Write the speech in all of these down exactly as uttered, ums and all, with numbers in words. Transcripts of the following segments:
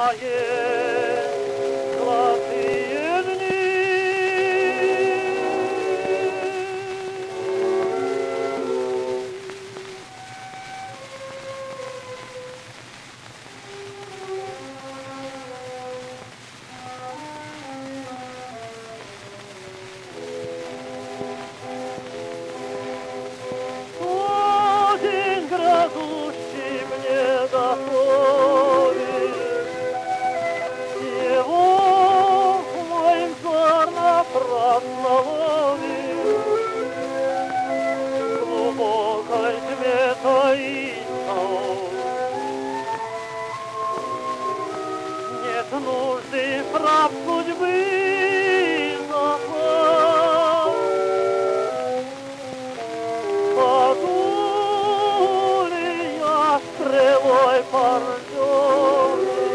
знает золотые дни. День грядущий мне готовит, его моим зорно прославит. В глубокой тьме таится, нет нужды прав судьбы запал. Стрелой порвённый,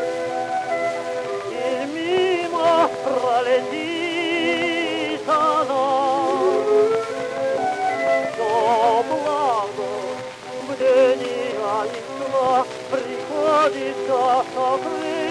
и мимо пролетит она. Но благо бдения и сна приходится сокрыть.